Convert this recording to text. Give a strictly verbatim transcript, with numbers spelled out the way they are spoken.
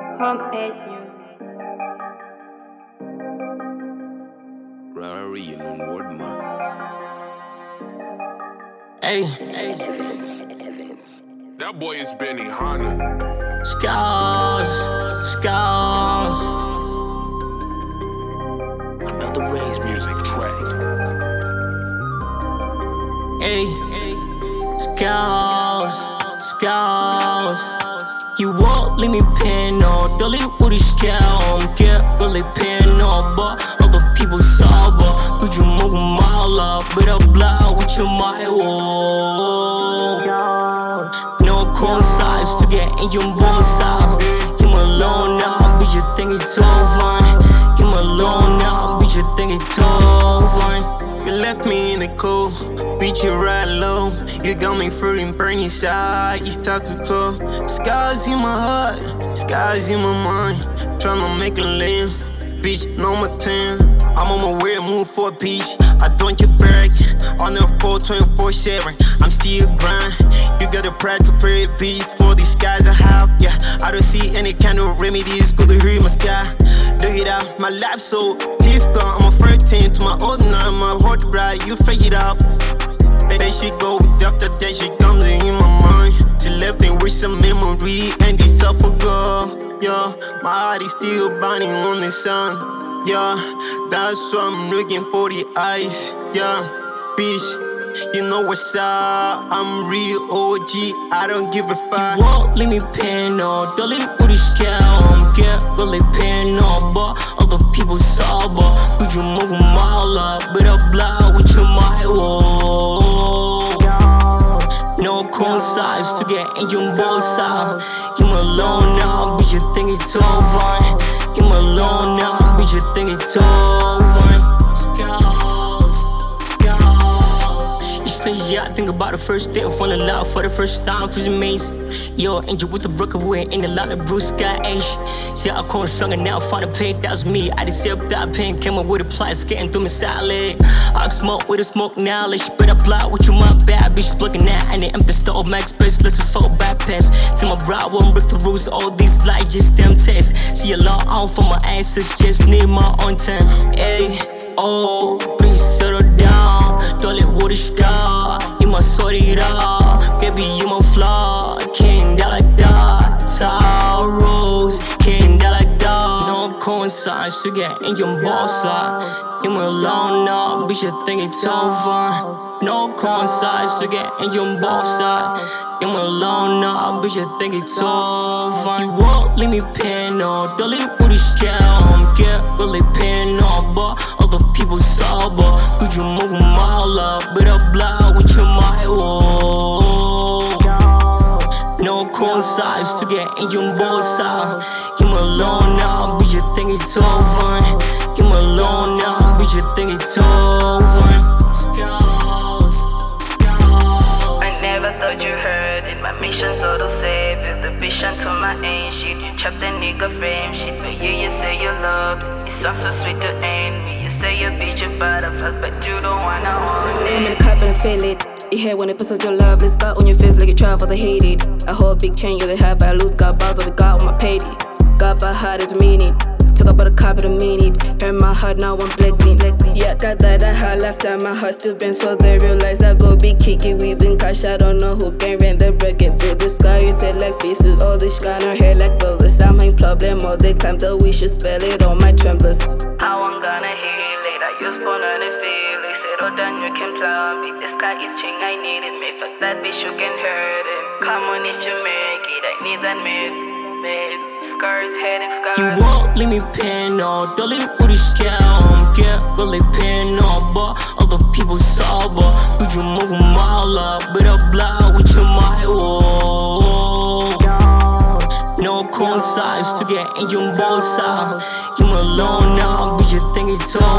Homemade music. Rari, you know what, man. Hey, That boy is Benny Hanna. scars, scars. Another Ray's music track. Hey, scars, scars. You won't leave me pin no, dolly with a scowl. Get really pin no, but other people sober. Could you move a mile up, but a blow with your my wall? No coincides to get in your boss out. Give me alone now, bitch, you think it's over. Give me alone now, bitch, you think it's over. You left me in the cold, beat you right low. You got me feeling burn inside, you start to talk. Scars in my heart, scars in my mind. Tryna make a live, bitch, no more ten. I'm on my weird move for a peach. I don't get back on the four twenty-four seven. I'm still grind. You got a pride to pray beat for these skies I have. Yeah, I don't see any kind of remedies. Good to hear my sky. Look it out, my life so difficult. I'm a thirteen to my old nine, my heart bright. You fake it up. Then she go after that she comes in my mind. She left me with some memory and it's all for God. Yeah, my heart is still burning on the sun. Yeah, that's why I'm looking for the eyes. Yeah, bitch, you know what's up. I'm real O G, I don't give a fuck. You won't leave me pin no, dolly with a scowl. Get really pin no, but other people sober. Could you move a mile up, but a blow with your my wall? No coincides to get in your boss out. Give me alone now, bitch, you think it's over. Give me alone now, bitch, you think it's over. Scars, scars. Each page, yeah, I think about the first day of falling loud for the first time for some maze. Yo, angel with the broken way in the line of blue sky age. See, I come stronger now, find a pain, that's me. I just up that pain, came up with a plies, getting through my salad. I smoke with a smoke knowledge, but I block with you, my bad bitch. Looking at and the empty stove, max space, listen for bypass. To my brow, won't break the rules, all these lies, just damn tests. See a long on for my answers, just need my own time. Hey, oh, please settle down. Don't let water scar, you must sort it out. Baby, you my flaw, can't die like that. Taurus, can't die like that. No coincides to get in your boss out. You me alone now, bitch, you think it's over. No coincides to get in your boss out. You me alone now, bitch, you think it's over. You won't leave me pin no, dolly with a scowl. Get really pin no, but other people sober. Could you move a mile up, but a blow with your my wall? No coincides to get in your boss out. Give me alone now, bitch, you think it's over. Give me alone now, bitch, you think it's over. Scars, scars. I never thought you heard it. My mission so to save it. The vision to my aim shit. You chop the nigga frame shit. But you, you say you love it. It sounds so sweet to end me. You say you beat your butterflies, but you don't wanna own it. I'm in the cup and I feel it. You hear when it puts on your love, it's got on your face like you travel to hate it. I hold big chain, you're the hat, but I lose. Got balls on the god when I paid it. Got by heart is meaning. Took up the cop and mean it. Hurt my heart, now I'm blackling. Yeah, got that I had left out, my heart still bends. So they realize I go big kicky, we been cash. I don't know who can rent the break it through the sky. You said like pieces, all this kind of hair like bullets. I'm in problem, all they climb though we should spell it on my tremblers. How I'm gonna heal it? I use born on the feel it. Said, oh, then you can plan me. The sky is ching, I need it. Me fuck that bitch, you can hurt it. Come on if you make it, I need that mid. Mid. Scars, heading scars. You won't leave me pin no, dolly with a scowl. Get really pin no, but other people sober. Could you move a mile up, but a blow with your my wall? No coincides to get in your boss out. You me alone now, bitch, you think it's over.